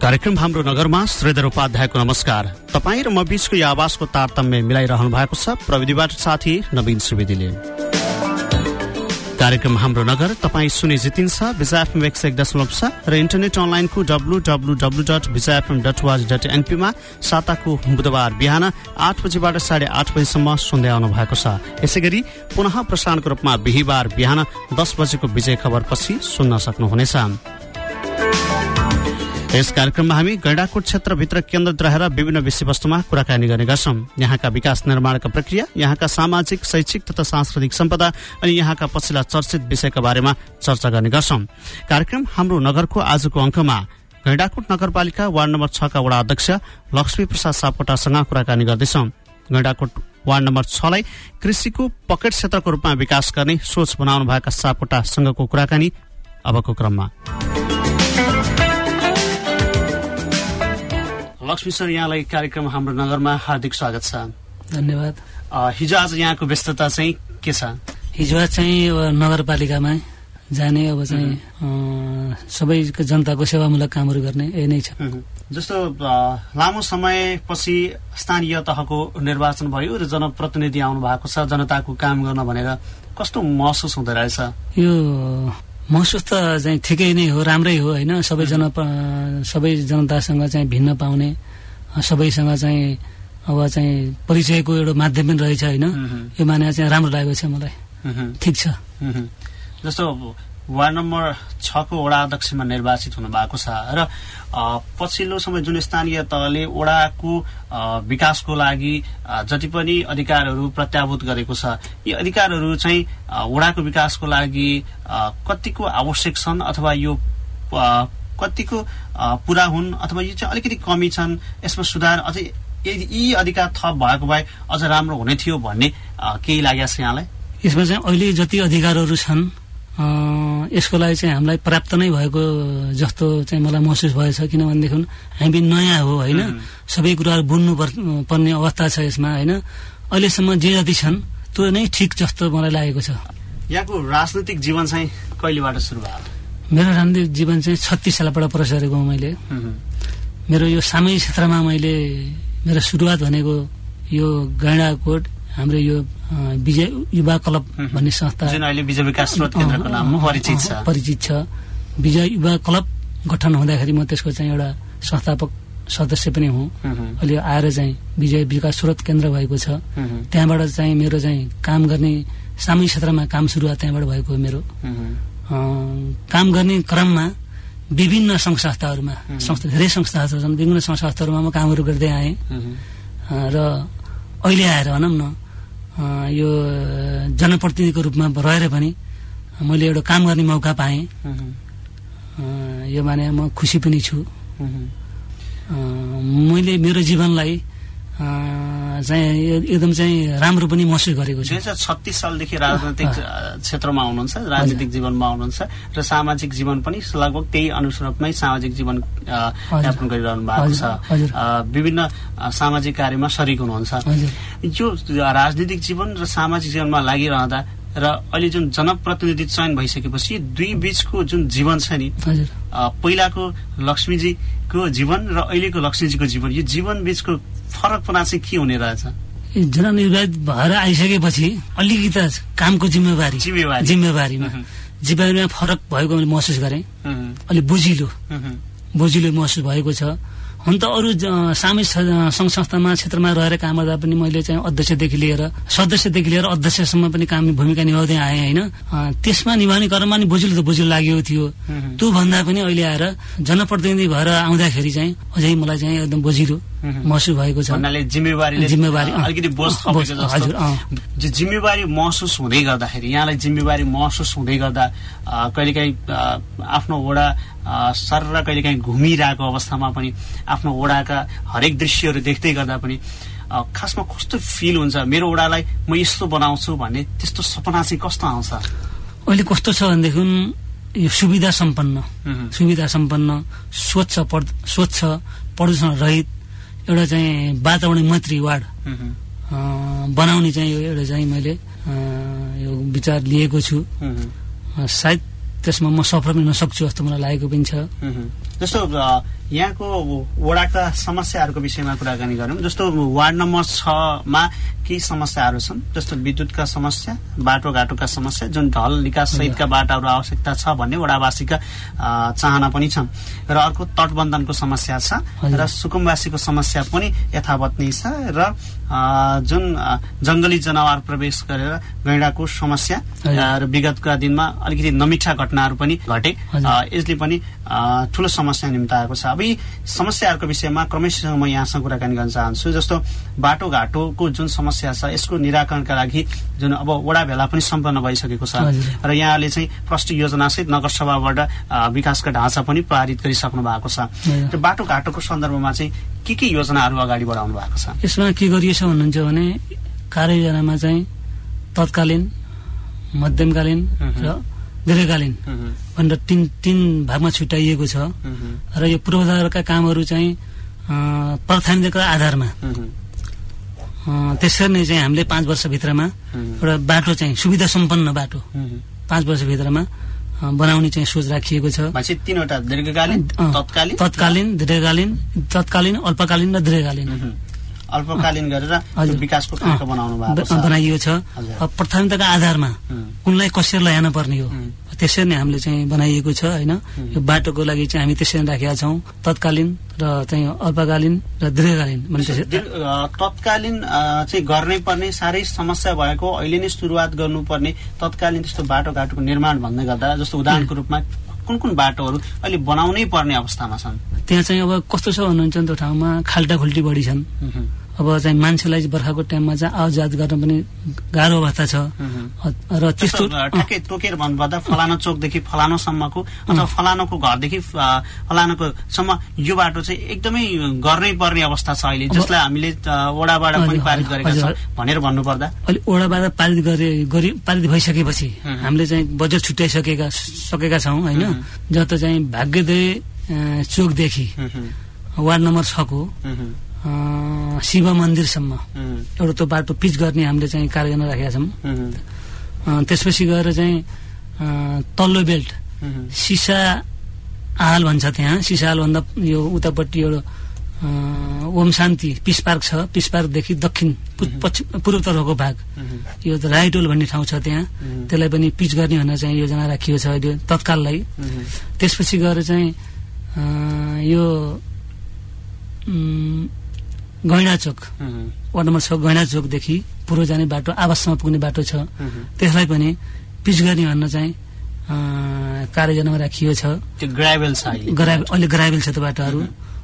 कार्यक्रम हाम्रो नगरमा श्रीधर उपाध्यायको नमस्कार। तपाईँ र म बीचको यो आवाजको तारतम्य मिलाइरहनु भएको छ प्रविधिबाट साथी नवीन सुवेदीले। कार्यक्रम हाम्रो नगर तपाईँ सुने जितिन्छ विजय एफएम 101.7 र इन्टरनेट अनलाइनको www.vijayfm.org.np मा साताको बुधबार बिहान 8 बजेबाट 8:30 बजेसम्म सुन्दै आउनु भएको छ। यसैगरी पुनः प्रसारणको रूपमा बिहिबार बिहान 10 बजेको विजय खबर पछि सुन्न सक्नुहुनेछ। यस कार्यक्रममा हामी गैंडाकोट क्षेत्रभित्र केन्द्रित रहेर विभिन्न विषयवस्तुमा कुराकानी गर्ने गर्छौं। यहाँका विकास निर्माणका प्रक्रिया, यहाँका सामाजिक, शैक्षिक तथा सांस्कृतिक सम्पदा अनि यहाँका पछिल्ला चर्चित विषयका बारेमा चर्चा गर्ने गर्छौं। कार्यक्रम हाम्रो नगरको आजको अंकमा गैंडाकोट नगरपालिका वार्ड नम्बर 6 का वडा अध्यक्ष लक्ष्मी प्रसाद सापकोटासँग कुराकानी गर्दैछौं। गैंडाकोट वार्ड नम्बर 6 लाई कृषिको पकेट क्षेत्रको रूपमा विकास गर्ने सोच बनाउनु भएका सापकोटासँगको कुराकानी अबको क्रममा। लक्ष्मी सर, यहाँलाई कार्यक्रम हाम्रो नगरमा हार्दिक स्वागत छ। धन्यवाद। हिजो आज यहाँको व्यस्तता चाहिँ के छ? हिजो आज चाहिँ नगरपालिकामा जाने, अब चाहिँ सबैको जनताको सेवामूलक कामहरू गर्ने यही नै छ। जस्तो लामो समयपछि स्थानीय तहको निर्वाचन भयो र जनप्रतिनिधि आउनु भएको छ जनताको काम गर्न भनेर, कस्तो महसुस हुँदो रहेछ? यो महसुस त चाहिँ ठिकै नै हो, राम्रै हो होइन। सबै जनतासँग चाहिँ भिन्न पाउने, सबैसँग चाहिँ अब चाहिँ परिचयको एउटा माध्यम पनि रहेछ होइन। यो माने चाहिँ राम्रो लागेको छ मलाई, ठिक छ। जस्तो वार्ड नम्बर 6 को वडा अध्यक्षमा निर्वाचित हुनु भएको छ र पछिल्लो समय जुन स्थानीय तहले वडाको विकासको लागि जति पनि अधिकारहरू प्रत्याभूत गरेको छ, यी अधिकारहरू चाहिँ वडाको विकासको लागि कतिको आवश्यक छन् अथवा यो कतिको पूरा हुन् अथवा यो चाहिँ अलिकति कमी छन्, यसमा सुधार अझै यी अधिकार थप भएको भए अझ राम्रो हुने थियो भन्ने केही लागेको छ यहाँलाई? यसमा चाहिँ अहिले जति अधिकारहरू छन् यसको लागि चाहिँ हामीलाई प्राप्त नै भएको जस्तो चाहिँ मलाई महसुस भएछ। किनभनेदेखि हामी नयाँ हो होइन, सबै कुराहरू बुझ्नु पर्ने अवस्था छ यसमा होइन। अहिलेसम्म जे जति छन् त्यो नै ठिक जस्तो मलाई लागेको छ। यहाँको राजनैतिक जीवन चाहिँ कहिलेबाट सुरु भयो? मेरो राजनीतिक जीवन चाहिँ 36 सालबाट प्रवेश गरेको मैले। मेरो यो सामूहिक क्षेत्रमा मैले मेरो सुरुवात भनेको यो गैंडाकोट हाम्रो यो विजय युवा क्लब भन्ने संस्था, जुन अहिले विजय विकास स्रोत केन्द्रको नाममा परिचित छ। विजय युवा क्लब गठन हुँदाखेरि म त्यसको चाहिँ एउटा संस्थापक सदस्य पनि हुँ। अहिले आएर चाहिँ विजय विकास स्रोत केन्द्र भएको छ। त्यहाँबाट चाहिँ मेरो चाहिँ काम गर्ने सामूहिक क्षेत्रमा काम सुरुवात त्यहाँबाट भएको हो। मेरो काम गर्ने क्रममा विभिन्न संघ संस्थाहरूमा धेरै संस्थाहरू छन्, विभिन्न संघ संस्थाहरूमा म कामहरू गर्दै आएँ र अहिले आएर भनौँ न यो जनप्रतिनिधिको रूपमा रहेर पनि मैले एउटा काम गर्ने मौका पाएँ। यो माने म खुसी पनि छु। मैले मेरो जीवनलाई चाहिँ एकदम चाहिँ राम्रो पनि महसुस गरेको छु। 2036 सालदेखि राजनैतिक क्षेत्रमा हुनुहुन्छ, राजनीतिक जीवनमा हुनुहुन्छ र सामाजिक जीवन पनि लगभग त्यही अनुरूपमै सामाजिक जीवन यापन गरिरहनु भएको छ। विभिन्न सामाजिक कार्यमा सरिक हुनुहुन्छ। यो राजनीतिक जीवन र सामाजिक जीवनमा लागिरहँदा र अहिले जुन जनप्रतिनिधि चयन भइसकेपछि दुई बीचको जुन जीवन छ नि, पहिलाको लक्ष्मीजीको जीवन र अहिलेको लक्ष्मीजीको जीवन, यो जीवन बीचको फरकपना चाहिँ के हुने रहेछ? जननिर्वाचित भएर आइसकेपछि अलिकति कामको जिम्मेवारीमा फरक भएको मैले महसुस गरेँ। अलि बोजिलो महसुस भएको छ। हुन त अरू सामूहिक संघ संस्थामा क्षेत्रमा रहेर काम गर्दा पनि मैले चाहिँ सदस्यदेखि लिएर अध्यक्षसम्म पनि काम भूमिका निभाउँदै आएँ होइन। त्यसमा निभाउने क्रममा नि बोजिलो लागेको थियो। त्यो भन्दा पनि अहिले आएर जनप्रतिनिधि भएर आउँदाखेरि चाहिँ अझै मलाई चाहिँ एकदम बोजिलो महसुस भएको छ। जिम्मेवारी अलिकति बोझ थपेको जस्तो। जिम्मेवारी महसुस हुँदै गर्दाखेरि यहाँलाई जिम्मेवारी महसुस हुँदै गर्दा कहिलेकाहीँ आफ्नो वडा सर र कहिलेकाहीँ घुमिरहेको अवस्थामा पनि आफ्नो वडाका हरेक दृश्यहरू देख्दै गर्दा पनि खासमा कस्तो फिल हुन्छ? मेरो वडालाई म यस्तो बनाउँछु भन्ने त्यस्तो सपना चाहिँ कस्तो आउँछ? अहिले कस्तो छ भनेदेखि यो सुविधा सम्पन्न स्वच्छ प्रदूषण रहित एउटा चाहिँ वातावरण मैत्री वार्ड बनाउने चाहिँ एउटा चाहिँ मैले यो विचार लिएको छु। सायद त्यसमा म सफल हुन सक्छु जस्तो मलाई लागेको पनि छ। जस्तो यहाँको वडाका समस्याहरूको विषयमा कुराकानी गरौँ। जस्तो वार्ड नम्बर 6 मा केही समस्याहरू छन्, जस्तो विद्युतका समस्या, बाटोघाटोका समस्या, जुन ढल निकास सहितका बाटाहरू आवश्यकता छ भन्ने वडावासीका चाहना पनि छन्। र अर्को तटबन्धनको समस्या छ र सुकुम्बासीको समस्या पनि यथावत नै छ र जुन जंगली जनावर प्रवेश गरेर गैंडाको समस्या र विगतका दिनमा अलिकति नमिठा घटनाहरू पनि घटे, यसले पनि ठूलो समस्या निम्ताएको छ। अब यी समस्याहरूको विषयमा क्रमशः म यहाँसँग कुराकानी गर्न चाहन्छु। जस्तो बाटोघाटोको जुन समस्या छ यसको निराकरणका लागि जुन अब वडा भेला पनि सम्पन्न भइसकेको छ र यहाँले चाहिँ प्रष्ट योजनासहित नगरसभाबाट विकासका ढाँचा पनि पारित गरिसक्नु भएको छ। र बाटोघाटोको सन्दर्भमा चाहिँ के योजनाहरू अगाडि बढाउनु भएको छ? यसमा के गरिएछ भन्नुहुन्छ भने कार्ययोजनामा चाहिँ तत्कालीन, मध्यमकालीन र दीर्घकालीन भनेर तीन भागमा छुट्याइएको छ र यो पूर्वाधारका कामहरू चाहिँ प्राथमिकताका आधारमा त्यसरी नै चाहिँ हामीले 5 वर्षभित्रमा एउटा बाटो चाहिँ सुविधा सम्पन्न बाटो 5 वर्षभित्रमा बनाउने चाहिँ सोच राखिएको छ। तीनवटा दीर्घकालीन, तत्कालीन, अल्पकालीन र दीर्घकालीन। अल्पकालीन गरेर विकासको खाका बनाइएको छ। प्राथमिकताका आधारमा कुनलाई कसरी लैजान पर्ने हो त्यसरी नै हामीले चाहिँ बनाइएको छ हैन। यो बाटोको लागि चाहिँ हामी त्यसरी राखेका छौं, तत्कालीन र चाहिँ अल्पकालीन र दीर्घकालीन। तत्कालीन चाहिँ गर्नै पर्ने साह्रै समस्या भएको, अहिले नै सुरुवात गर्नुपर्ने तत्कालीन त्यस्तो बाटोघाटोको निर्माण भन्दै गर्दा जस्तो उदाहरणको रूपमा कुन बाटोहरू अहिले बनाउनै पर्ने अवस्थामा छन्? त्यहाँ चाहिँ अब कस्तो छ भन्नुहुन्छ त्यो ठाउँमा खाल्टा खुल्टी बढी छन्। अब चाहिँ मान्छेलाई बर्खाको टाइममा चाहिँ आवाजात गर्न पनि गाह्रो अवस्था छ। र त्यस्तो ठ्याक्कै तोकेर भन्नुपर्दा फलानो चोकदेखि फलानोसम्मको अथवा फलानोको घरदेखि फलानोको सम्म यो बाटो चाहिँ एकदमै गर्नै पर्ने अवस्था छ अहिले, जसलाई हामीले वडाबाट पनि पारित गरेका छौँ भनेर भन्नुपर्दा अहिले वडाबाट पारित भइसकेपछि हामीले चाहिँ बजेट छुट्याइसकेका छौँ हैन। जत चाहिँ भाग्योदय चोकदेखि वार्ड नम्बर 6 को शिव मन्दिरसम्म एउटा त्यो बाटो पिच गर्ने हामीले चाहिँ कार्ययोजना राखेका छौँ। त्यसपछि गएर चाहिँ तल्लो बेल्ट सिसा आहाल भन्छ, त्यहाँ सिसा आहाल भन्दा यो उतापट्टि एउटा ओम शान्ति पिस पार्क छ, पिस पार्कदेखि दक्षिण पूर्वतर्फको भाग यो राइटोल भन्ने ठाउँ छ, त्यहाँ त्यसलाई पनि पिच गर्ने भनेर चाहिँ योजना राखिएको छ अहिले तत्काललाई। त्यसपछि गएर चाहिँ यो गैंडा चोक वार्ड नम्बर 6 गैंडा चोकदेखि पूर्व जाने बाटो आवाससम्म पुग्ने बाटो छ, त्यसलाई पनि पिच गर्ने भनेर चाहिँ कार्ययोजनामा राखिएको छ। त्यो ग्राभेल छ, अहिले ग्राभेल छ त्यो बाटोहरू।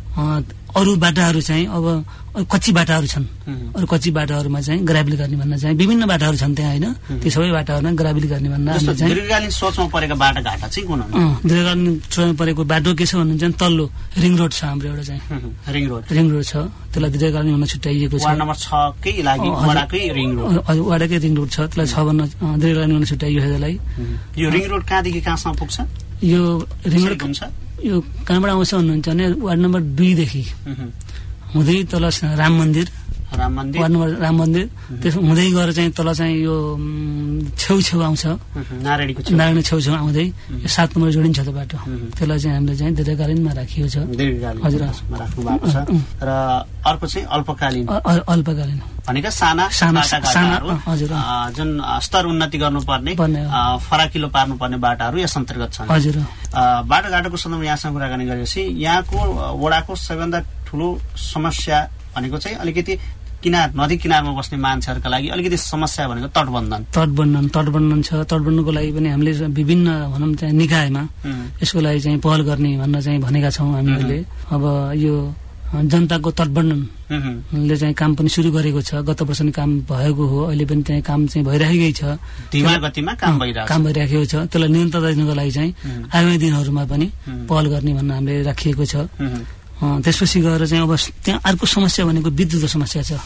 अरू बाटाहरू चाहिँ अब कच्ची बाटाहरू छन्, अरू कच्ची बाटाहरूमा चाहिँ ग्राभेल गर्ने भन्ने चाहिँ विभिन्न बाटाहरू छन् त्यहाँ हैन। ती सबै बाटाहरूमा ग्राभेल गर्ने भन्ने चाहिँ दीर्घकालीन सोचमा परेको बाटाघाटा चाहिँ कुन हो? दीर्घकालीन सोचमा परेको बाटो के छ भन्नुहुन्छ भने तल्लो रिङ रोड छ हाम्रो एउटा चाहिँ रिङ रोड छ, त्यसलाई दीर्घकालीन भन्न छुट्याइएको छ। वार्ड नम्बर 6 कै लागि वडाकै रिङ रोड, वडाकै रिङ रोड छ, त्यसलाई 6 भन्न दीर्घकालीन भन्न छुट्याइएको छ त्यसलाई। यो रिङ रोड कहाँदेखि कहाँसम्म पुग्छ? यो रिङ रोड यो कहाँबाट आउँछ भन्नुहुन्छ भने वार्ड नम्बर 2 देखि हुँदै तल राम मन्दिर वार्ड नम्बर राम मन्दिर त्यस हुँदै गएर चाहिँ तल चाहिँ यो छेउछेउ आउँछ, नारायणी छेउछेउ आउँदै 7 नम्बर जोडिन्छ त्यो बाटो। त्यसलाई चाहिँ हामीले चाहिँ दीर्घकालीनमा राखिएको छ। हजुर राख्नु भएको छ। र अर्को चाहिँ अल्पकालीन भनेका साना हजुर जुन स्तर उन्नति गर्नुपर्ने फराकिलो पार्नुपर्ने बाटाहरू यस अन्तर्गत छन्। हजुर बाटोघाटोको सन्दर्भमा यहाँसँग कुराकानी गरेपछि यहाँको वडाको सबैभन्दा ठूलो समस्या भनेको चाहिँ अलिकति नदी किनारमा बस्ने मान्छेहरूका लागि अलिकति समस्या भनेको तटबन्धन छ। तटबन्धनको लागि पनि हामीले विभिन्न भनौँ चाहिँ निकायमा यसको लागि चाहिँ पहल गर्ने भनेर चाहिँ भनेका छौँ हामीले। अब यो जनताको तटबन्धनले चाहिँ काम पनि सुरु गरेको छ, गत वर्ष नै काम भएको हो, अहिले पनि त्यहाँ काम चाहिँ भइरहेकै छ, धीमा गतिमा काम भइरहेको छ। त्यसलाई निरन्तरता दिनको लागि चाहिँ आगामी दिनहरूमा पनि पहल गर्ने भनेर हामीले राखिएको छ। त्यसपछि गएर चाहिँ अब त्यहाँ अर्को समस्या भनेको विद्युतको समस्या छ।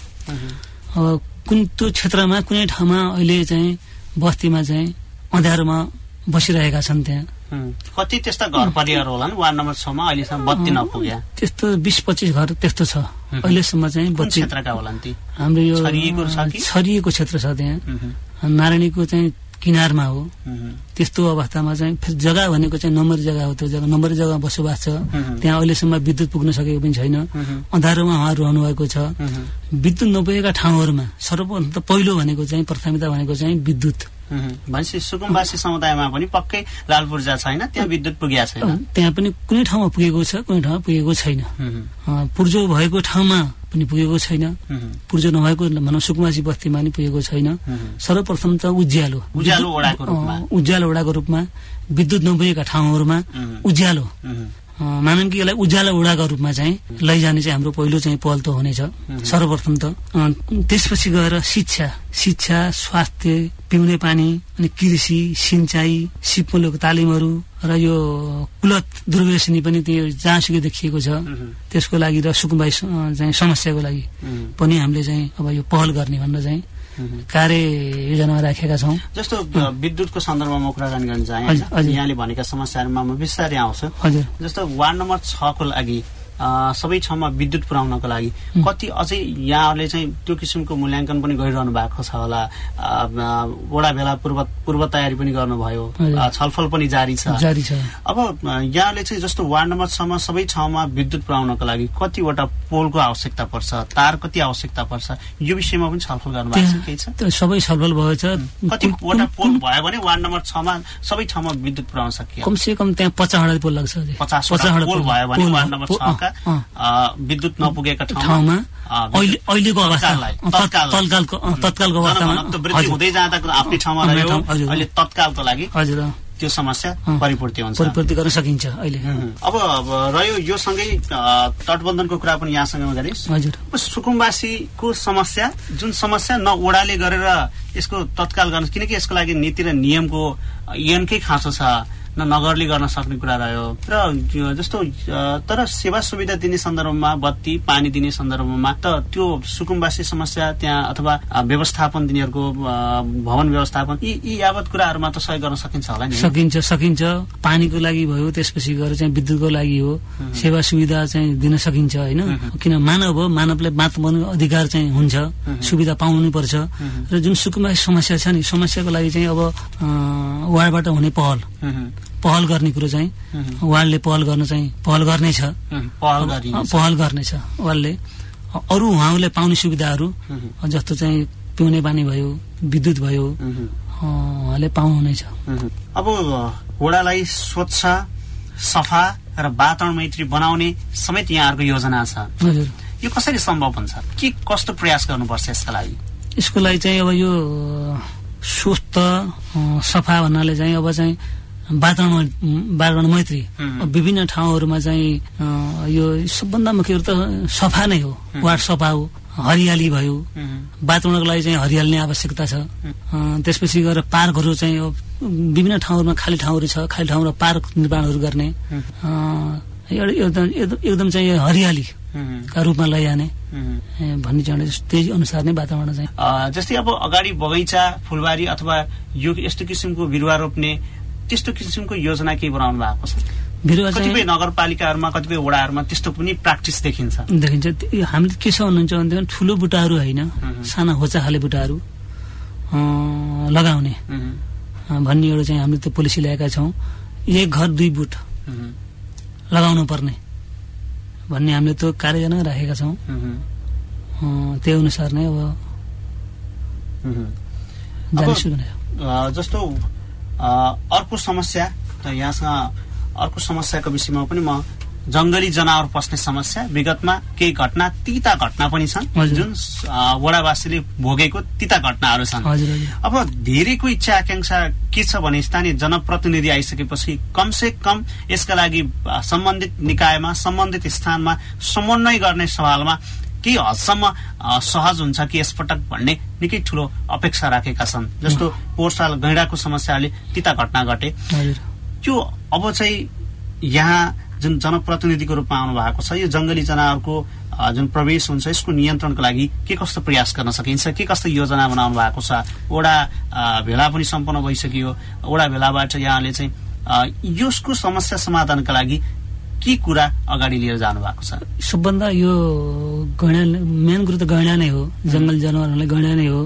अब कुन त्यो क्षेत्रमा कुनै ठाउँमा अहिले चाहिँ बस्तीमा चाहिँ अँध्यारोमा बसिरहेका छन्, त्यहाँ कति त्यस्ता घर परिवार होलान् वार्ड नम्बर 6 मा अहिलेसम्म बत्ती नपुग्या? त्यस्तो 20-25 घर त्यस्तो छ अहिलेसम्म चाहिँ। बत्ती क्षेत्रका होलान् ती? हाम्रो यो छरिएको क्षेत्र छ त्यहाँ। नारायणीको चाहिँ किनारमा हो। त्यस्तो अवस्थामा चाहिँ फेरि जग्गा भनेको चाहिँ नम्बरी जग्गा हो। त्यो जग्गा नम्बरी जग्गा बसोबास छ, त्यहाँ अहिलेसम्म विद्युत पुग्न सकेको पनि छैन, अँधारोमा उहाँहरू रहनु भएको छ। विद्युत नपुगेका ठाउँहरूमा सर्वप्रथम त पहिलो भनेको चाहिँ प्राथमिकता भनेको चाहिँ विद्युत। भनेपछि सुकुम्बासी समुदायमा पनि पक्कै लाल पूर्जा छैन, त्यहाँ विद्युत पुगेको छैन। त्यहाँ पनि कुनै ठाउँमा पुगेको छ, कुनै ठाउँमा पुगेको छैन। पूर्जो भएको ठाउँमा पनि पुगेको छैन, पूर्जो नभएको भनौँ सुकुम्बासी बस्तीमा पनि पुगेको छैन। सर्वप्रथम त उज्यालो वडाको रूपमा विद्युत नपुगेका ठाउँहरूमा उज्यालो मानौँ कि यसलाई उज्यालो वडाको रूपमा चाहिँ लैजाने चाहिँ हाम्रो पहिलो चाहिँ पहल त हुनेछ सर्वप्रथम त। त्यसपछि गएर शिक्षा, स्वास्थ्य, पिउने पानी, अनि कृषि, सिंचाई, सिपमूलक तालिमहरू र यो कुलत दुर्व्यसनी पनि त्यो जहाँसुकै देखिएको छ। त्यसको लागि र सुकुम्बासी चाहिँ समस्याको लागि पनि हामीले चाहिँ अब यो पहल गर्ने भनेर चाहिँ कार्य योजनामा राखेका छौँ। जस्तो विद्युतको सन्दर्भमा कुराकानी गर्न चाहे, यहाँले भनेका समस्याहरूमा म बिस्तारै आउँछु। जस्तो वार्ड नम्बर 6 को लागि सबै ठाउँमा विद्युत पुर्याउनको लागि कति अझै यहाँहरूले चाहिँ त्यो किसिमको मूल्याङ्कन पनि गरिरहनु भएको छ होला, वडा भेला पूर्व तयारी पनि गर्नुभयो, छलफल पनि जारी छ। अब यहाँले चाहिँ जस्तो वार्ड नम्बर 6 मा सबै ठाउँमा विद्युत पुर्याउनको लागि कतिवटा पोलको आवश्यकता पर्छ, तार कति आवश्यकता पर्छ, यो विषयमा पनि छलफल गर्नुभएको छ? केही छ? सबै छलफल भएछ। कतिवटा पोल भयो भने वार्ड नम्बर 6 मा सबै ठाउँमा विद्युत पुर्याउन सकिन्छ? कमसे कम त्यहाँ 50 पोल लाग्छ। 50 पोल भयो भने वार्ड नम्बर 6 विद्युत नपुगेका ठाउँमा अहिलेको अवस्थालाई तत्कालको अवस्थामा वृद्धि हुँदै जाँदा आफ्नै ठाउँमा रह्यो, अहिले तत्कालको लागि त्यो समस्या परिपूर्ति गर्न सकिन्छ अहिले। अब रह्यो यो सँगै तटबन्धनको कुरा पनि यहाँसँग गरिस्। सुकुम्बासीको समस्या जुन समस्या न ओडाले गरेर यसको तत्काल गर्न, किनकि यसको लागि नीति र नियमको ऐनकै खाँचो छ, न नगरले गर्न सक्ने कुरा रह्यो। र जस्तो तर सेवा सुविधा दिने सन्दर्भमा, बत्ती पानी दिने सन्दर्भमा त त्यो सुकुम्बासी समस्या त्यहाँ अथवा व्यवस्थापन दिनेहरूको भवन व्यवस्थापन यी यावत कुराहरूमा त सहयोग गर्न सकिन्छ होला नि? सकिन्छ। पानीको लागि भयो, त्यसपछि गएर चाहिँ विद्युतको लागि हो, सेवा सुविधा चाहिँ दिन सकिन्छ होइन। किन मानव हो, मानवलाई बाँच्नु अधिकार चाहिँ हुन्छ, सुविधा पाउनु पर्छ। र जुन सुकुम्बासी समस्या छ नि, समस्याको लागि चाहिँ अब वार्डबाट हुने पहल गर्ने कुरो चाहिँ वार्डले पहल गर्नेछ वार्डले। अरू उहाँहरूले पाउने सुविधाहरू जस्तो चाहिँ पिउने पानी भयो, विद्युत भयो, उहाँले पाउनुहुनेछ। अब वडालाई स्वच्छ, सफा र वातावरण मैत्री बनाउने समेत यहाँहरूको योजना छ। यो कसरी सम्भव हुन्छ? के कस्तो प्रयास गर्नुपर्छ यसका लागि? यसको लागि चाहिँ अब यो स्वस्थ सफा भन्नाले चाहिँ अब चाहिँ वातावरण मैत्री विभिन्न ठाउँहरूमा चाहिँ यो सबभन्दा मुख्य त सफा नै हो। वार्ड सफा हो, हरियाली भयो, वातावरणको लागि चाहिँ हरियाली नै आवश्यकता छ। त्यसपछि गएर पार्कहरू चाहिँ विभिन्न ठाउँहरूमा खाली ठाउँहरू छ, खाली ठाउँमा पार्क निर्माणहरू गर्ने, एकदम चाहिँ हरियाली का रूपमा लैजाने भन्ने चाहिँ त्यही अनुसार नै वातावरण चाहिँ जस्तै अब अगाडि बगैँचा, फुलबारी अथवा यो यस्तो किसिमको बिरुवा रोप्ने त्यस्तो किसिमको योजना केही बनाउनु भएको छ? बिरुवा कतिपय नगरपालिकाहरूमा, कतिपय वडाहरूमा त्यस्तो पनि प्र्याक्टिस देखिन्छ। हामीले के छ भन्नुहुन्छ भने ठुलो बुटाहरू होइन, साना होचा खाले बुटाहरू लगाउने भन्ने एउटा चाहिँ हामीले त्यो पोलिसी ल्याएका छौँ। एक घर 2 बुट लगाउनु पर्ने भन्ने हामीले त्यो कार्ययोजना राखेका छौँ। त्यही अनुसार नै अब जस्तो अर्को समस्या यहाँसँग अर्को समस्याको विषयमा पनि म जंगली जनावर पस्ने समस्या विगतमा केही घटना तीता घटना पनि छन् जुन वडावासीले भोगेको तीता घटनाहरू छन्। अब धेरैको इच्छा आकांक्षा के छ भने स्थानीय जनप्रतिनिधि आइसकेपछि कमसे कम यसका लागि सम्बन्धित निकायमा सम्बन्धित स्थानमा समन्वय गर्ने सवालमा केही हदसम्म सहज हुन्छ कि यसपटक भन्ने निकै ठूलो अपेक्षा राखेका छन्। जस्तो पोहोर साल गैंडाको समस्याले तीता घटना घटे, त्यो अब चाहिँ यहाँ जुन जनप्रतिनिधिको रूपमा आउनु भएको छ, यो जंगली जनावरको जुन प्रवेश हुन्छ यसको नियन्त्रणको लागि के कस्तो प्रयास गर्न सकिन्छ, के कस्तो योजना बनाउनु भएको छ? वडा भेला पनि सम्पन्न भइसक्यो, वडा भेलाबाट यहाँले चाहिँ यसको समस्या समाधानका लागि के कुरा अगाडि लिएर जानु भएको छ? सबभन्दा यो गैंडा मेन कुरो त गैंडा नै हो, जंगल जनावरहरूलाई गैंडा नै हो।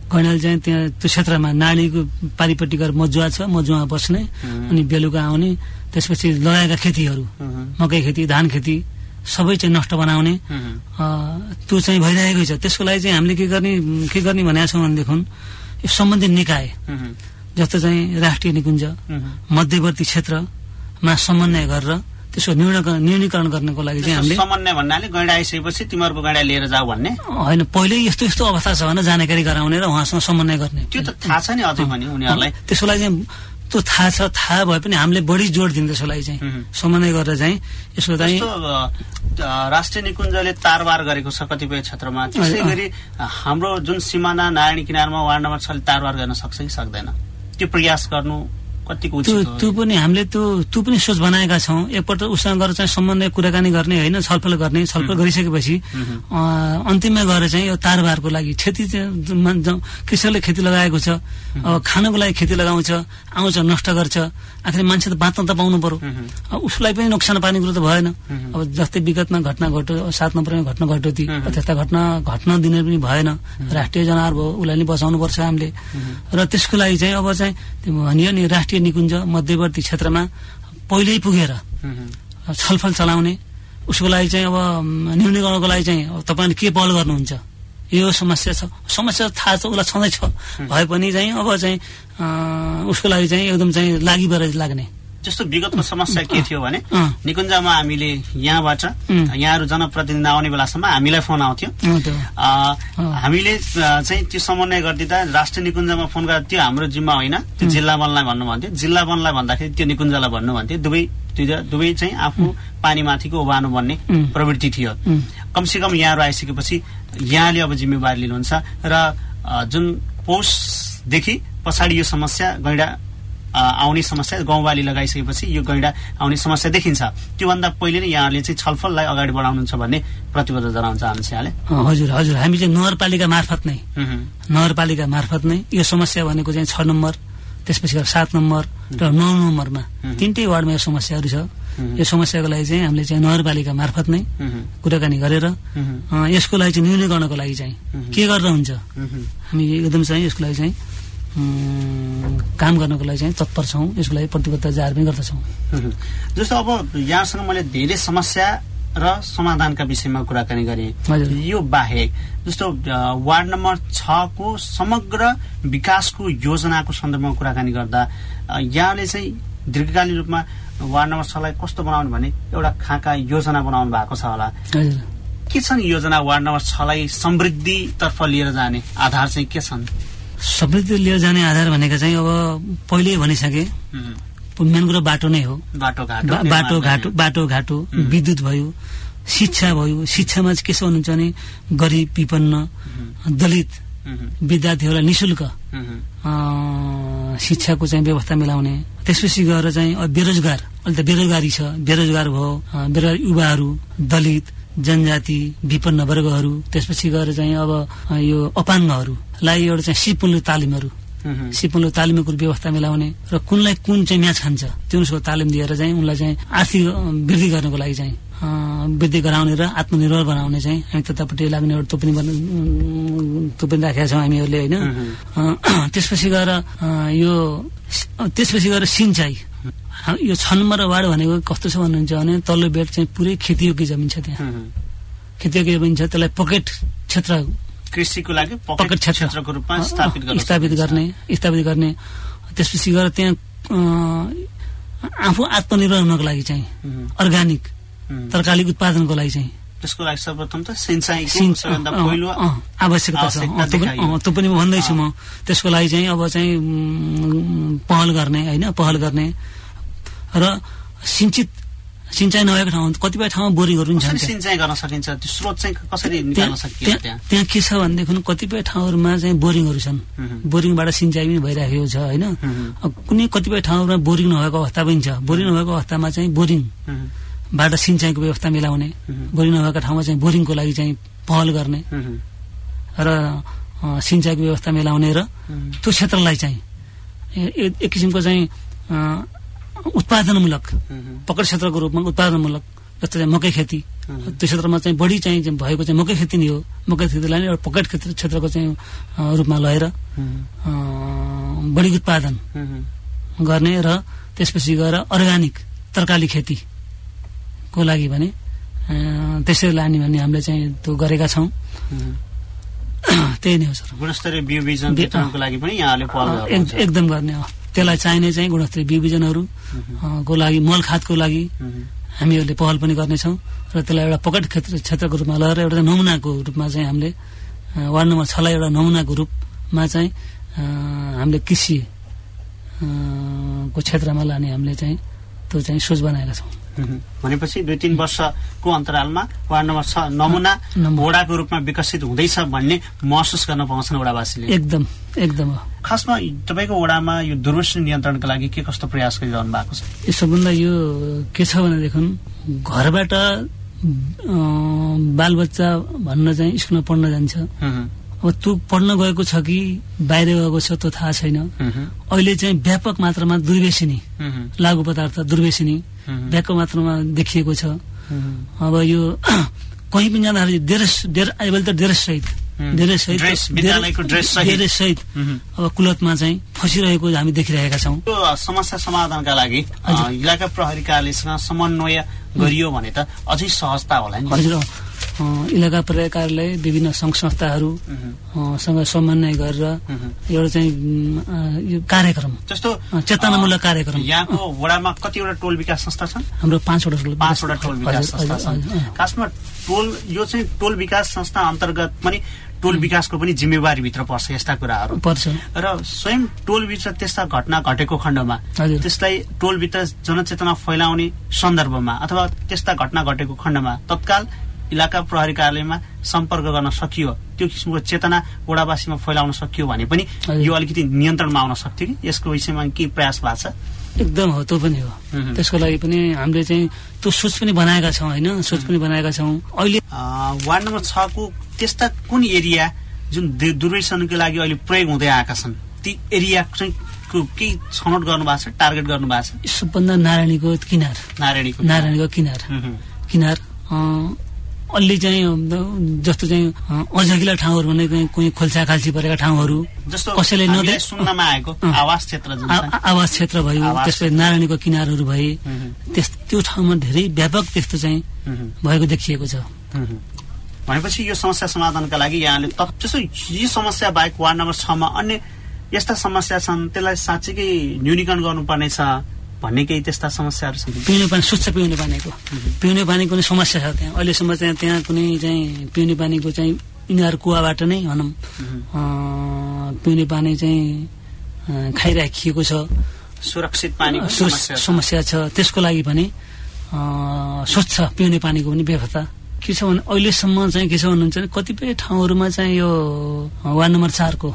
गैँडाले चाहिँ त्यहाँ त्यो क्षेत्रमा नालीको पारिपट्टि गएर मजुवा छ, मजुवा बस्ने अनि बेलुका आउने, त्यसपछि लगाएका खेतीहरू मकै खेती, धान खेती सबै चाहिँ नष्ट बनाउने त्यो चाहिँ भइरहेकै छ। त्यसको लागि चाहिँ हामीले के गर्ने भनेका छौँ भनेदेखि यो सम्बन्धित निकाय जस्तो चाहिँ राष्ट्रिय निकुञ्ज मध्यवर्ती क्षेत्रमा समन्वय गरेर त्यसको न्यूनीकरण गर्नको लागि चाहिँ हामीले समन्वय भन्नाले गैँडा आइसकेपछि तिमीहरूको गैँडा लिएर जाऊ भन्ने होइन, पहिले यस्तो यस्तो अवस्था छ भनेर जानकारी गराउने र उहाँसँग समन्वय गर्ने। त्यो त थाहा छ नि अझै पनि उनीहरूलाई, त्यसको लागि चाहिँ त्यो थाहा छ, थाहा भए पनि हामीले बढी जोड दिन्छ त्यसको लागि चाहिँ समन्वय गरेर चाहिँ यसको चाहिँ राष्ट्रिय निकुञ्जले तारबार गरेको छ कतिपय क्षेत्रमा। त्यसै गरी हाम्रो जुन सिमाना नारायणी किनारमा वार्ड नम्बर 6ले तारबार गर्न सक्छ कि सक्दैन, त्यो प्रयास गर्नु त्यो पनि हामीले त्यो पनि सोच बनाएका छौँ। एकपल्ट उसँग गएर चाहिँ सम्बन्ध कुराकानी गर्ने होइन, छलफल गर्ने, छलफल गरिसकेपछि अन्तिममा गएर चाहिँ यो तारबारको लागि खेती कृषकले खेती लगाएको छ, अब खानको लागि खेती लगाउँछ, आउँछ नष्ट गर्छ, आखिर मान्छे त बाँच्न त पाउनु पर्यो, उसलाई पनि नोक्सान पार्ने कुरो त भएन। अब जस्तै विगतमा घटना घट्यो, 7 नम्बरमा घटना घट्यो, ती त्यस्ता घटना घट्न दिने पनि भएन, राष्ट्रिय जनावर भयो, उसलाई नि बचाउनु पर्छ हामीले। र त्यसको लागि चाहिँ अब चाहिँ भनियो नि राष्ट्रिय निकुञ्ज मध्यवर्ती क्षेत्रमा पहिल्यै पुगेर छलफल चलाउने, उसको लागि चाहिँ अब न्यूनीकरणको लागि चाहिँ तपाईँले के पहल गर्नुहुन्छ, यो समस्या छ, समस्या थाहा छ, उसलाई छँदैछ भए पनि चाहिँ अब चाहिँ उसको लागि चाहिँ एकदम चाहिँ लागि परेर लाग्ने। जस्तो विगतको समस्या के थियो भने निकुञ्जमा हामीले यहाँबाट यहाँहरू जनप्रतिनिधि आउने बेलासम्म हामीलाई फोन आउँथ्यो, हामीले चाहिँ त्यो समन्वय गरिदिँदा राष्ट्रिय निकुञ्जमा फोन गर्दा त्यो हाम्रो जिम्मा होइन, त्यो जिल्ला वनलाई भन्नु भन्थ्यो, जिल्ला वनलाई भन्दाखेरि त्यो निकुञ्जलाई भन्नु भन्थ्यो। दुवै चाहिँ आफू पानीमाथिको उभानो भन्ने प्रवृत्ति थियो। कमसेकम यहाँहरू आइसकेपछि यहाँले अब जिम्मेवारी लिनुहुन्छ र जुन पौषदेखि पछाडि यो समस्या गैँडा आउने समस्या गाउँवाली लगाइसकेपछि यो गैँडा आउने समस्या देखिन्छ, त्योभन्दा पहिले नै यहाँले चाहिँ छलफललाई अगाडि बढाउनुहुन्छ भन्ने प्रतिबद्धता जनाउन चाहन्छ यहाँले। हजुर हजुर, हामी चाहिँ नगरपालिका मार्फत नै यो समस्या भनेको चाहिँ 6 नम्बर, त्यसपछि 7 नम्बर र 9 नम्बरमा तीनटै वार्डमा यो समस्याहरू छ। यो समस्याको लागि चाहिँ हामीले चाहिँ नगरपालिका मार्फत नै कुराकानी गरेर यसको लागि चाहिँ न्यूनीकरणको लागि चाहिँ के गरेर हुन्छ, हामी एकदम चाहिँ यसको लागि चाहिँ काम गर्नको लागि चाहिँ तत्पर छौँ, यसको लागि प्रतिबद्धता जाहेर पनि गर्दछौँ। जस्तो अब यहाँसँग मैले धेरै समस्या र समाधानका विषयमा कुराकानी गरेँ, यो बाहेक जस्तो वार्ड नम्बर 6 को समग्र विकासको योजनाको सन्दर्भमा कुराकानी गर्दा यहाँले चाहिँ दीर्घकालीन रूपमा वार्ड नम्बर 6 लाई कस्तो बनाउनु भने एउटा खाका योजना बनाउनु भएको छ होला, के छन् योजना वार्ड नम्बर 6 लाई समृद्धितर्फ लिएर जाने आधार चाहिँ के छन्? समृद्धि लिएर जाने आधार भनेको चाहिँ अब पहिल्यै भनिसके मेन कुरो बाटो नै हो, बाटोघाटो विद्युत भयो, शिक्षा भयो। शिक्षामा चाहिँ के छ भन्नुहुन्छ भने गरिब विपन्न दलित विद्यार्थीहरूलाई निःशुल्क शिक्षाको चाहिँ व्यवस्था मिलाउने, त्यसपछि गएर चाहिँ बेरोजगार, अहिले त बेरोजगारी छ, बेरोजगार भयो, बेरोजगार युवाहरू, दलित जनजाति विपन्न वर्गहरू, त्यसपछि गएर चाहिँ अब यो अपाङ्गहरूलाई एउटा चाहिँ सिपमूलक तालिमको व्यवस्था मिलाउने र कुनलाई कुन चाहिँ म्याच खान्छ त्यो अनुसारको तालिम दिएर चाहिँ उनलाई चाहिँ आर्थिक वृद्धि गर्नको लागि चाहिँ वृद्धि गराउने र आत्मनिर्भर बनाउने चाहिँ हामी त्यतापट्टि लाग्ने एउटा त्यो पनि राखेका छौँ हामीहरूले होइन। त्यसपछि गएर सिंचाइ, यो 6 नम्बर वार्ड भनेको कस्तो छ भन्नुहुन्छ भने तल्लो बेड चाहिँ पुरै खेतीयोग्य जमिन छ, त्यहाँ खेतीयोग्य जमिन छ, त्यसलाई पकेट क्षेत्र कृषिको लागि पकेट क्षेत्रको रूपमा स्थापित गर्ने। त्यसपछि गएर त्यहाँ आफू आत्मनिर्भर हुनको लागि चाहिँ अर्ग्यानिक तरकारी उत्पादनको लागि चाहिँ त्यसको लागि सर्वप्रथम त सिंचाइको पहिलो आवश्यकता छ, त्यो पनि भन्दैछु म। त्यसको लागि चाहिँ अब चाहिँ पहल गर्ने र सिंचाइ नभएको ठाउँमा कतिपय ठाउँमा बोरिङहरू पनि छन्, सिंचाइ गर्न सकिन्छ, त्यो स्रोत चाहिँ कसरी निकाल्न सकिन्छ? त्यहाँ के छ भनेदेखि कतिपय ठाउँहरूमा चाहिँ बोरिङहरू छन्, बोरिङबाट सिंचाइ पनि भइरहेको छ होइन। कुनै कतिपय ठाउँहरूमा बोरिङ नभएको अवस्था पनि छ, बोरिङ नभएको अवस्थामा चाहिँ बोरिङबाट सिंचाइको व्यवस्था मिलाउने, बोरिङ नभएको ठाउँमा चाहिँ बोरिङको लागि चाहिँ पहल गर्ने र सिंचाइको व्यवस्था मिलाउने र त्यो क्षेत्रलाई चाहिँ एक किसिमको चाहिँ उत्पादनमूलक पकड क्षेत्रको रूपमा उत्पादनमूलक जस्तो चाहिँ मकै खेती, त्यो क्षेत्रमा चाहिँ बढी चाहिँ भएको चाहिँ मकै खेती नै हो। मकै खेतीलाई नै एउटा पकेट क्षेत्रको चाहिँ रूपमा लगेर बढी उत्पादन गर्ने र त्यसपछि गएर अर्ग्यानिक तरकारी खेतीको लागि भने त्यसरी लाने भन्ने हामीले चाहिँ त्यो गरेका छौँ। त्यही नै हो सर। गुणस्तरीय बिउ बिजन वितरणको लागि पनि यहाँले पहल गर्नुहुन्छ? एकदम गर्ने हो। त्यसलाई चाहिने चाहिँ गुणस्तरीय बिउ बिजनहरू को लागि, मल खादको लागि हामीहरूले पहल पनि गर्नेछौँ र त्यसलाई एउटा पकेट क्षेत्रको रूपमा लगेर एउटा नमुनाको रूपमा चाहिँ हामीले वार्ड नम्बर 6 लाई एउटा नमुनाको रूपमा चाहिँ हामीले कृषि को क्षेत्रमा लाने हामीले चाहिँ त्यो चाहिँ सोच बनाएका छौँ। भनेपछि 2-3 वर्षको अन्तरालमा वार्ड नम्बर 6 नमुना वडाको रूपमा विकसित हुँदैछ भन्ने महसुस गर्न पाउँछन् वडावासीले? एकदम एकदम। खासमा तपाईको वडामा यो दुर्व्यसन नियन्त्रणका लागि के कस्तो प्रयास गरिरहनु भएको छ? यसभन्दा यो के छ भनेदेखि घरबाट बालबच्चा भन्न चाहिँ स्कुलमा पढ्न जान्छ। अब त्यो पढ्न गएको छ कि बाहिर गएको छ त्यो थाहा छैन। अहिले चाहिँ व्यापक मात्रामा दुर्व्यसनी लागु पदार्थ दुर्व्यसनी व्यापक मात्रामा देखिएको छ। अब यो कहीँ पनि जाँदाखेरि ड्रेस सहित अब कुलतमा चाहिँ फसिरहेको हामी देखिरहेका छौँ। यो समस्या समाधानका लागि इलाका प्रहरी कार्यालयसँग समन्वय गरियो भने त अझै सहजता होला नि? हजुर, इलाका प्रहरी कार्यालय विभिन्न संघ संस्थाहरूसँग समन्वय गरेर एउटा चाहिँ यो कार्यक्रम जस्तो चेतनामूलक कार्यक्रम। यहाँको वडामा कतिवटा टोल विकास संस्था छन्? हाम्रो 5वटा टोल विकास संस्था छन्। खासमा यो चाहिँ टोल विकास संस्था अन्तर्गत पनि टोल विकासको पनि जिम्मेवारी भित्र पर्छ यस्ता कुराहरू पर्छ र स्वयं टोलभित्र त्यस्ता घटना घटेको खण्डमा त्यसलाई टोलभित्र जनचेतना फैलाउने सन्दर्भमा अथवा त्यस्ता घटना घटेको खण्डमा तत्काल इलाका प्रहरी कार्यालयमा सम्पर्क गर्न सकियो, त्यो किसिमको चेतना वडावासीमा फैलाउन सकियो भने पनि यो अलिकति नियन्त्रणमा आउन सक्थ्यो कि यसको विषयमा के प्रयास भएको छ? एकदम हो, त्यो पनि हो। त्यसको लागि पनि हामीले चाहिँ त्यो सोच पनि बनाएका छौँ होइन, सोच पनि बनाएका छौँ। अहिले वार्ड नम्बर 6 को त्यस्ता कुन एरिया जुन दुर्व्यसनको लागि अहिले प्रयोग हुँदै आएका छन् ती एरिया चाहिँ केही छनौट गर्नु भएको छ, टार्गेट गर्नु भएको छ? सबभन्दा नारायणीको किनार अलि चाहिँ जस्तो चाहिँ अझगिला ठाउँहरू भने कोही खोल्सा खाल्सी परेका ठाउँहरू जस्तो कसैले सुन्नमा आएको आवास क्षेत्र भयो, त्यसपछि नारायणीको किनारहरू भए त्यो ठाउँमा धेरै व्यापक त्यस्तो चाहिँ भएको देखिएको छ। भनेपछि यो समस्या समाधानका लागि यहाँले जस्तो यी समस्या बाहेक वार्ड नम्बर 6 मा अन्य यस्ता समस्या छन् त्यसलाई साँच्चीकै न्यूनीकरण गर्नुपर्नेछ भन्ने केही त्यस्ता समस्याहरू छन्? पिउने पानी, स्वच्छ पिउने पानीको नै समस्या छ त्यहाँ अहिलेसम्म। त्यहाँ कुनै चाहिँ पिउने पानीको चाहिँ यिनीहरू कुवाबाट नै भनौँ पिउने पानी चाहिँ खाइराखिएको छ। सुरक्षित पानीको समस्या छ। त्यसको लागि पनि स्वच्छ पिउने पानीको पनि व्यवस्था के छ भने अहिलेसम्म चाहिँ के छ भन्नुहुन्छ भने कतिपय ठाउँहरूमा चाहिँ यो वार्ड नम्बर 4 को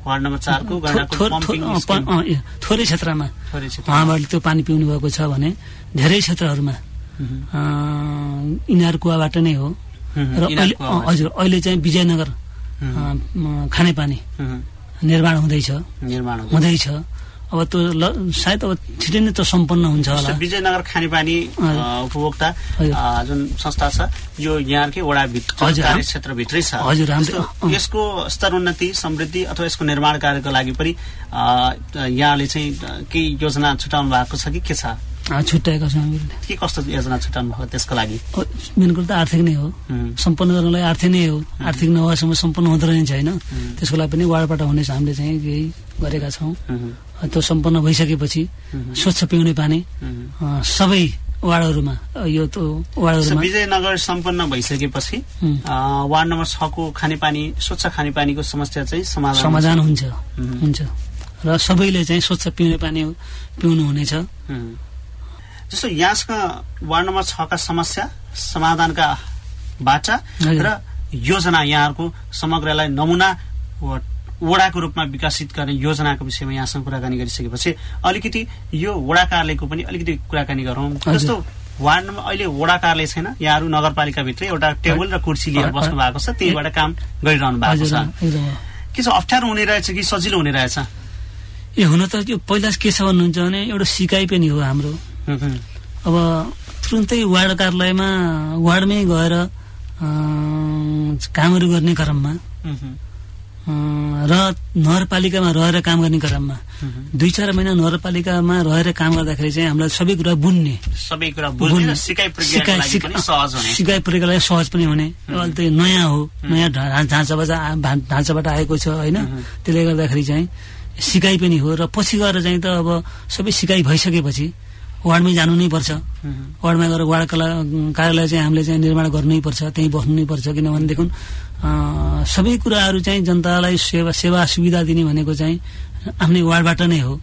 थोरै क्षेत्रमा उहाँबाट त्यो पानी पिउनु भएको छ भने धेरै क्षेत्रहरूमा यिनीहरू कुवाबाट नै हो। र हजुर अहिले चाहिँ विजयनगर खानेपानी निर्माण हुँदैछ। अब त्यो सायद अब छिटै नै त सम्पन्न हुन्छ होला। विजयनगर खानेपानी उपभोक्ता जुन संस्था छ यो यहाँकै वडा क्षेत्रभित्रै छ। हजुर, यसको स्तरोन्नति समृद्धि अथवा यसको निर्माण कार्यको लागि पनि यहाँले चाहिँ केही योजना छुटाउनु भएको छ कि के छ? छुट्याएका छौँ हामीले। के कस्तो योजना छुटाउनु भएको त्यसको लागि? मेन कुरो त आर्थिक नै हो, सम्पन्न गर्नलाई आर्थिक नै हो। आर्थिक नभएसम्म सम्पन्न हुँदो रहन्छ होइन। त्यसको लागि पनि वार्डबाट हुनेछ हामीले चाहिँ केही गरेका छौँ। त्यो सम्पन्न भइसकेपछि स्वच्छ पिउने पानी सबै वार्डहरूमा विजयनगर सम्पन्न भइसकेपछि वार्ड नम्बर 6 को खानेपानी स्वच्छ खानेपानीको समस्या चाहिँ समाधान हुन्छ र सबैले चाहिँ स्वच्छ पिउने पानी पिउनु हुनेछ। जस्तो यहाँका वार्ड नम्बर 6 का समस्या समाधानका बाचा र योजना यहाँहरूको समग्रलाई नमुना वडाको रूपमा विकसित गर्ने योजनाको विषयमा यहाँसँग कुराकानी गरिसकेपछि अलिकति यो वडा कार्यालयको पनि अलिकति कुराकानी गरौँ। जस्तो वार्डमा अहिले वडा कार्यालय छैन, यहाँहरू नगरपालिकाभित्रै एउटा टेबल र कुर्सी लिएर बस्नु भएको छ, त्यहीबाट काम गरिरहनु भएको छ। के छ अप्ठ्यारो हुने रहेछ कि सजिलो हुने रहेछ? हुन त यो पहिला के छ भन्नुहुन्छ भने एउटा सिकाइ पनि हो हाम्रो। अब तुरुन्तै वार्ड कार्यालयमा वार्डमै गएर कामहरू गर्ने क्रममा र नगरपालिकामा रहेर काम गर्ने क्रममा 2-4 महिना नगरपालिकामा रहेर काम गर्दाखेरि चाहिँ हामीलाई सबै कुरा बुझ्ने सिकाइ प्रक्रियाको लागि सहज पनि हुने। अहिले त नयाँ हो, नयाँ ढाँचाबाट आएको छ होइन, त्यसले गर्दाखेरि चाहिँ सिकाइ पनि हो। र पछि गएर चाहिँ त अब सबै सिकाइ भइसकेपछि वार्डमै जानु नै पर्छ। वार्डमा गएर वार्ड कार्यालय चाहिँ हामीले चाहिँ निर्माण गर्नै पर्छ, त्यहीँ बस्नु नै पर्छ। किनभनेदेखि सबै कुराहरू चाहिँ जनतालाई सेवा सुविधा दिने भनेको चाहिँ आफ्नै वार्डबाट नै हो।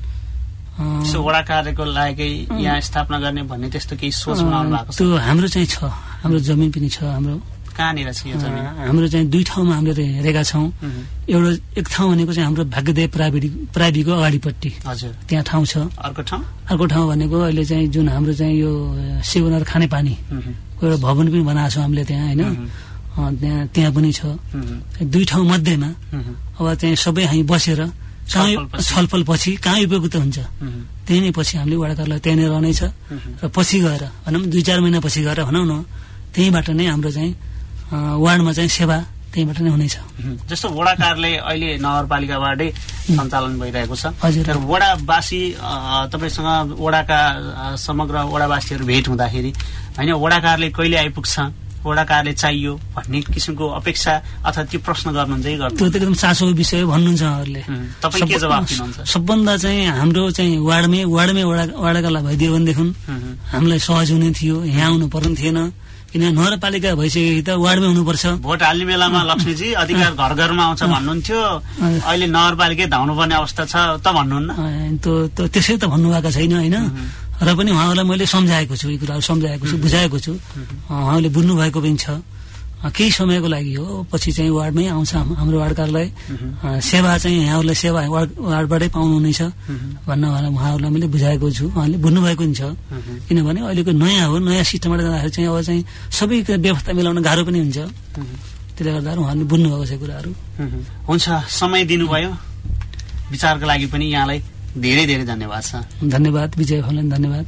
वडा कार्यको लागि यहाँ स्थापना गर्ने भन्ने त्यस्तो केही सोच बनाउनु भएको छ? त्यो हाम्रो चाहिँ छ, हाम्रो जमिन पनि छ। हाम्रो कहाँनिर छ यो जमिन? हाम्रो चाहिँ 2 ठाउँमा हामीले हेरेका छौँ। एक ठाउँ भनेको चाहिँ हाम्रो भाग्यदेव प्राविको अगाडिपट्टि त्यहाँ ठाउँ छ। अर्को ठाउँ भनेको अहिले चाहिँ जुन हाम्रो चाहिँ यो सेवनर खानेपानी एउटा भवन पनि बनाएको छौँ हामीले त्यहाँ होइन, त्यहाँ पनि छ। 2 ठाउँ मध्येमा अब चाहिँ सबै हामी बसेर छलफल पछि कहाँ उपयुक्त हुन्छ त्यही नै पछि हामीले वडा कार्यालय त्यहाँनिर रहनेछ। र पछि गएर भनौँ 2-4 महिना पछि गएर भनौँ न, त्यहीँबाट नै हाम्रो चाहिँ वार्डमा चाहिँ सेवा त्यहीँबाट नै हुनेछ। जस्तो वडा कार्यालय अहिले नगरपालिकाबाटै सञ्चालन भइरहेको छ। हजुर। वडावासी तपाईँसँग वडाका समग्र वडावासीहरू भेट हुँदाखेरि होइन वडा कार्यालय कहिले आइपुग्छ, वडा कार्यालय चाहियो भन्ने किसिमको अपेक्षा अथवा त्यो प्रश्न गर्नुहुन्छ कि गर्नु? त्यो त एकदम चासोको विषय भन्नुहुन्छ उहाँहरूले। तपाईँ के जवाब दिनुहुन्छ? सबभन्दा चाहिँ हाम्रो चाहिँ वार्डमै वडाकालाई भइदियो भनेदेखि हामीलाई सहज हुने थियो, यहाँ आउनु पर्ने थिएन। किन नगरपालिका भइसकेपछि त वार्डमै हुनुपर्छ। भोट हाल्ने बेलामा लक्ष्मीजी अधिकार घर घरमा आउँछ भन्नुहुन्थ्यो, अहिले नगरपालिकै धाउनुपर्ने अवस्था छ त भन्नुहुन्न? त्यसै त भन्नुभएको छैन होइन। र पनि उहाँहरूलाई मैले सम्झाएको छु, यी कुराहरू सम्झाएको छु, बुझाएको छु। उहाँले बुझ्नु भएको पनि छ। केही समयको लागि हो, पछि चाहिँ वार्डमै आउँछ हाम्रो वार्ड कार्यालय। सेवा चाहिँ यहाँहरूलाई सेवा वार्डबाटै पाउनुहुनेछ भन्न उहाँहरूलाई मैले बुझाएको छु, उहाँले बुझ्नुभएको पनि छ। किनभने अहिलेको नयाँ हो, नयाँ सिस्टमबाट जाँदाखेरि चाहिँ अब चाहिँ सबै व्यवस्था मिलाउन गाह्रो पनि हुन्छ। त्यसले गर्दा उहाँहरूले बुझ्नुभएको छ कुराहरू। हुन्छ, समय दिनुभयो विचारको लागि पनि यहाँलाई धेरै धेरै धन्यवाद छ। धन्यवाद विजय भाइलाई, धन्यवाद।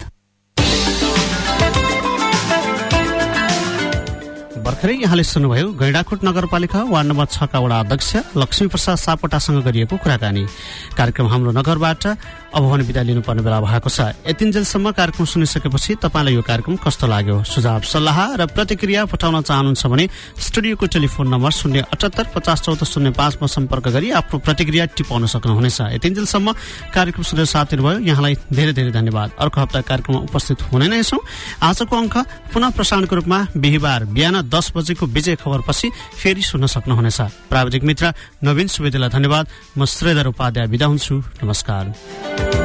भर्खरै यहाँले सुन्नुभयो गैंडाकोट नगरपालिका वार्ड नम्बर 6 का वडा अध्यक्ष लक्ष्मी प्रसाद सापकोटासँग गरिएको कुराकानी। कार्यक्रम हाम्रो नगरबाट अब भने बिदा लिनुपर्ने बेला भएको छ। यतिन्जेलसम्म कार्यक्रम सुनिसकेपछि तपाईँलाई यो कार्यक्रम कस्तो लाग्यो? सुझाव सल्लाह र प्रतिक्रिया पठाउन चाहनुहुन्छ भने स्टुडियोको टेलिफोन नम्बर 078 50 14 05 मा सम्पर्क गरी आफ्नो प्रतिक्रिया टिपाउन सक्नुहुनेछ। यतिन्जेलसम्म कार्यक्रम सुनेर साथ दिनुभयो यहाँलाई धेरै धेरै धन्यवाद। अर्को हप्ता कार्यक्रममा उपस्थित हुने नै छौं। आजको अङ्क पुनः प्रसारणको रूपमा बिहिबार बिहान 10 बजेको विजय खबरपछि फेरि सुन्न सक्नुहुनेछ। प्राविधिक मित्र नवीन सुवेदीलाई धन्यवाद। म श्रीधर उपाध्याय बिदा हुन्छु। नमस्कार।